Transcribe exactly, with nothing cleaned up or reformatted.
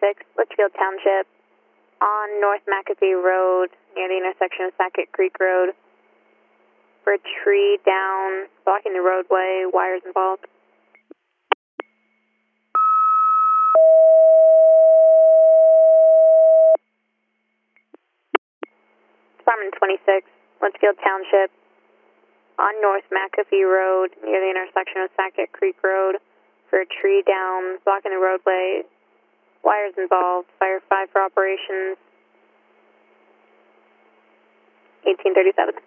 twenty-six, Litchfield Township, on North McAfee Road, near the intersection of Sackett Creek Road, for a tree down, blocking the roadway, wires involved. Department twenty-six, Litchfield Township, on North McAfee Road, near the intersection of Sackett Creek Road, for a tree down, blocking the roadway, wires involved, fire five for operations, eighteen thirty-seven.